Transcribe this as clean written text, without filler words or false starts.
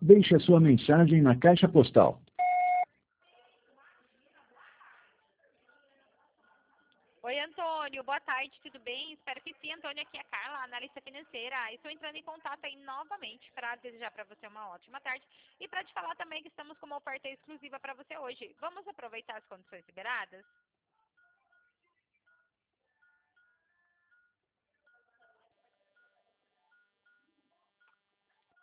Deixe a sua mensagem na caixa postal. Oi, Antônio, boa tarde, tudo bem? Espero que sim, Antônio, aqui é a Carla, analista financeira. Estou entrando em contato aí novamente para desejar para você uma ótima tarde e para te falar também que estamos com uma oferta exclusiva para você hoje. Vamos aproveitar as condições liberadas?